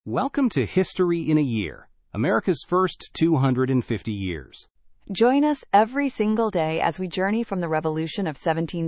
Welcome to History in a Year, America's first 250 years. Join us every single day as we journey from the Revolution of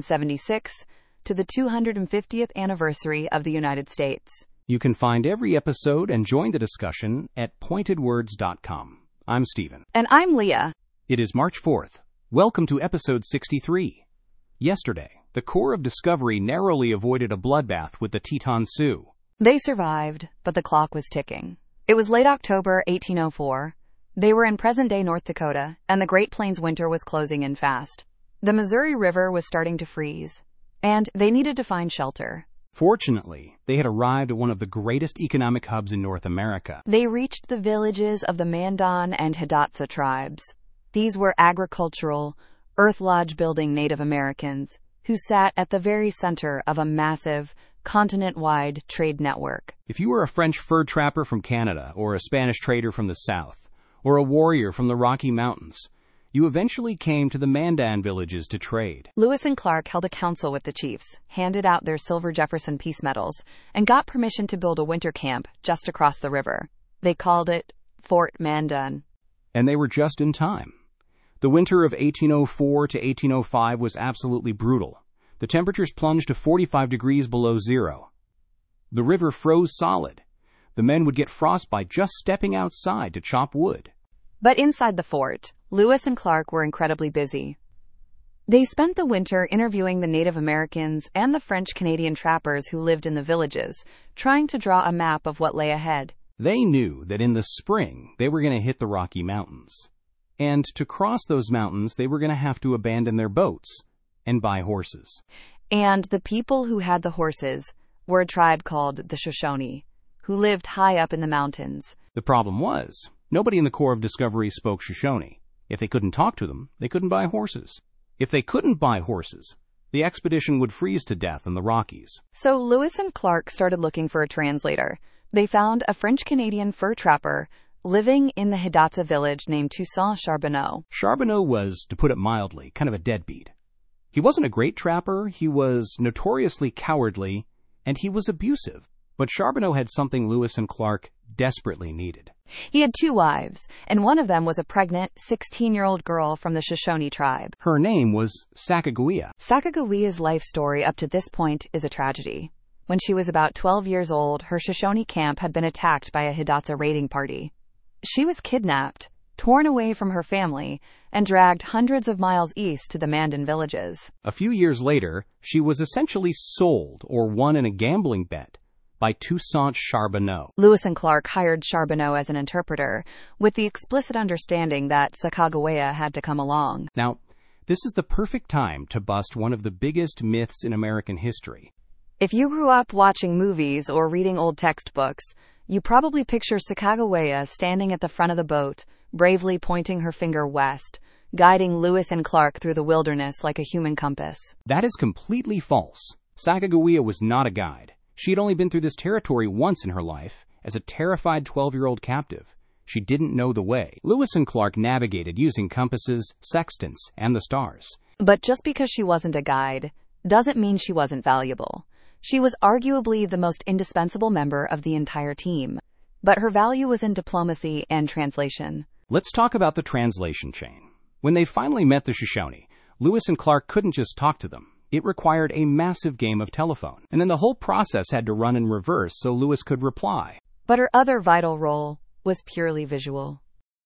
1776 to the 250th anniversary of the United States. You can find every episode and join the discussion at pointedwords.com. I'm Stephen. And I'm Leah. It is March 4th. Welcome to episode 63. Yesterday, the Corps of Discovery narrowly avoided a bloodbath with the Teton Sioux. They survived, but the clock was ticking. It was late October 1804. They were in present-day North Dakota, and the Great Plains winter was closing in fast. The Missouri River was starting to freeze, and they needed to find shelter. Fortunately, they had arrived at one of the greatest economic hubs in North America. They reached the villages of the Mandan and Hidatsa tribes. These were agricultural, earth lodge-building Native Americans who sat at the very center of a massive, continent-wide trade network. If you were a French fur trapper from Canada, or a Spanish trader from the South, or a warrior from the Rocky Mountains, you eventually came to the Mandan villages to trade. Lewis and Clark held a council with the chiefs, handed out their Silver Jefferson peace medals, and got permission to build a winter camp just across the river. They called it Fort Mandan. And they were just in time. The winter of 1804 to 1805 was absolutely brutal. The temperatures plunged to 45 degrees below zero. The river froze solid. The men would get frostbite just stepping outside to chop wood. But inside the fort, Lewis and Clark were incredibly busy. They spent the winter interviewing the Native Americans and the French-Canadian trappers who lived in the villages, trying to draw a map of what lay ahead. They knew that in the spring they were going to hit the Rocky Mountains. And to cross those mountains, they were going to have to abandon their boats and buy horses. And the people who had the horses were a tribe called the Shoshone, who lived high up in the mountains. The problem was, nobody in the Corps of Discovery spoke Shoshone. If they couldn't talk to them, they couldn't buy horses. If they couldn't buy horses, the expedition would freeze to death in the Rockies. So Lewis and Clark started looking for a translator. They found a French-Canadian fur trapper living in the Hidatsa village named Toussaint Charbonneau. Charbonneau was, to put it mildly, kind of a deadbeat. He wasn't a great trapper, he was notoriously cowardly, and he was abusive. But Charbonneau had something Lewis and Clark desperately needed. He had 2 wives, and one of them was a pregnant 16-year-old girl from the Shoshone tribe. Her name was Sacagawea. Sacagawea's life story up to this point is a tragedy. When she was about 12 years old, her Shoshone camp had been attacked by a Hidatsa raiding party. She was kidnapped, torn away from her family, and dragged hundreds of miles east to the Mandan villages. A few years later, she was essentially sold or won in a gambling bet by Toussaint Charbonneau. Lewis and Clark hired Charbonneau as an interpreter, with the explicit understanding that Sacagawea had to come along. Now, this is the perfect time to bust one of the biggest myths in American history. If you grew up watching movies or reading old textbooks, you probably picture Sacagawea standing at the front of the boat, bravely pointing her finger west, guiding Lewis and Clark through the wilderness like a human compass. That is completely false. Sacagawea was not a guide. She had only been through this territory once in her life, as a terrified 12-year-old captive. She didn't know the way. Lewis and Clark navigated using compasses, sextants, and the stars. But just because she wasn't a guide doesn't mean she wasn't valuable. She was arguably the most indispensable member of the entire team. But her value was in diplomacy and translation. Let's talk about the translation chain. When they finally met the Shoshone, Lewis and Clark couldn't just talk to them. It required a massive game of telephone. And then the whole process had to run in reverse so Lewis could reply. But her other vital role was purely visual.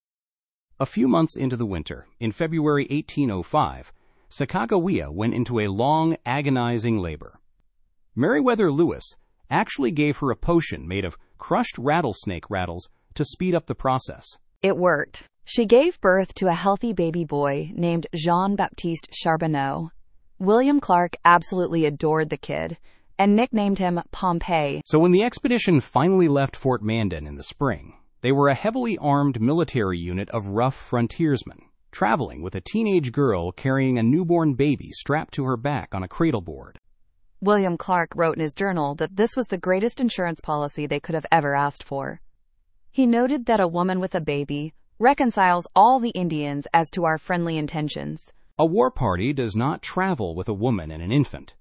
A few months into the winter, in February 1805, Sacagawea went into a long, agonizing labor. Meriwether Lewis actually gave her a potion made of crushed rattlesnake rattles to speed up the process. It worked. She gave birth to a healthy baby boy named Jean-Baptiste Charbonneau. William Clark absolutely adored the kid and nicknamed him Pompey. So when the expedition finally left Fort Mandan in the spring, they were a heavily armed military unit of rough frontiersmen, traveling with a teenage girl carrying a newborn baby strapped to her back on a cradle board. William Clark wrote in his journal that this was the greatest insurance policy they could have ever asked for. He noted that a woman with a baby reconciles all the Indians as to our friendly intentions. A war party does not travel with a woman and an infant.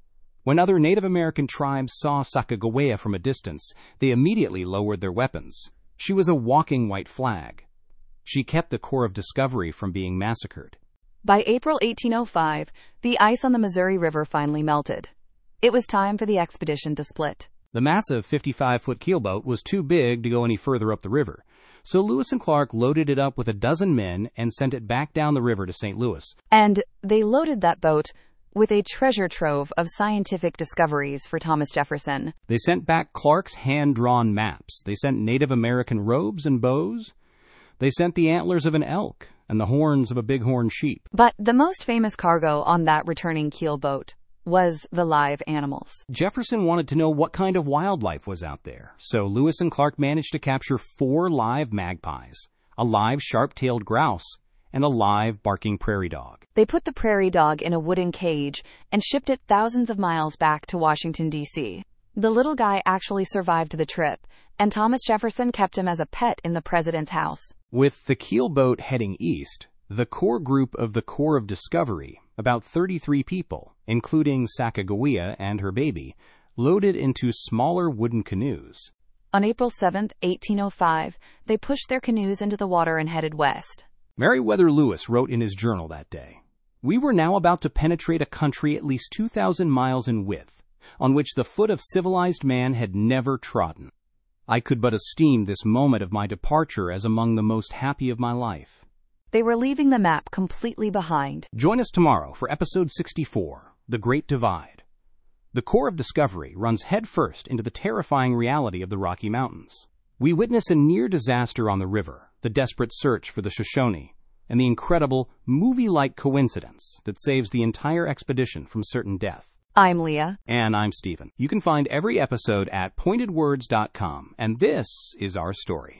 When other Native American tribes saw Sacagawea from a distance, they immediately lowered their weapons. She was a walking white flag. She kept the Corps of Discovery from being massacred. By April 1805, the ice on the Missouri River finally melted. It was time for the expedition to split. The massive 55-foot keelboat was too big to go any further up the river, so Lewis and Clark loaded it up with a dozen men and sent it back down the river to St. Louis. And they loaded that boat with a treasure trove of scientific discoveries for Thomas Jefferson. They sent back Clark's hand-drawn maps. They sent Native American robes and bows. They sent the antlers of an elk and the horns of a bighorn sheep. But the most famous cargo on that returning keelboat was the live animals. Jefferson wanted to know what kind of wildlife was out there, so Lewis and Clark managed to capture 4 live magpies, a live sharp-tailed grouse, and a live barking prairie dog. They put the prairie dog in a wooden cage and shipped it thousands of miles back to Washington, D.C. The little guy actually survived the trip, and Thomas Jefferson kept him as a pet in the president's house. With the keelboat heading east, the core group of the Corps of Discovery, about 33 people, including Sacagawea and her baby, loaded into smaller wooden canoes. On April 7, 1805, they pushed their canoes into the water and headed west. Meriwether Lewis wrote in his journal that day, "We were now about to penetrate a country at least 2,000 miles in width, on which the foot of civilized man had never trodden. I could but esteem this moment of my departure as among the most happy of my life." They were leaving the map completely behind. Join us tomorrow for episode 64, The Great Divide. The Corps of Discovery runs headfirst into the terrifying reality of the Rocky Mountains. We witness a near disaster on the river, the desperate search for the Shoshone, and the incredible, movie-like coincidence that saves the entire expedition from certain death. I'm Leah. And I'm Stephen. You can find every episode at pointedwords.com, and this is our story.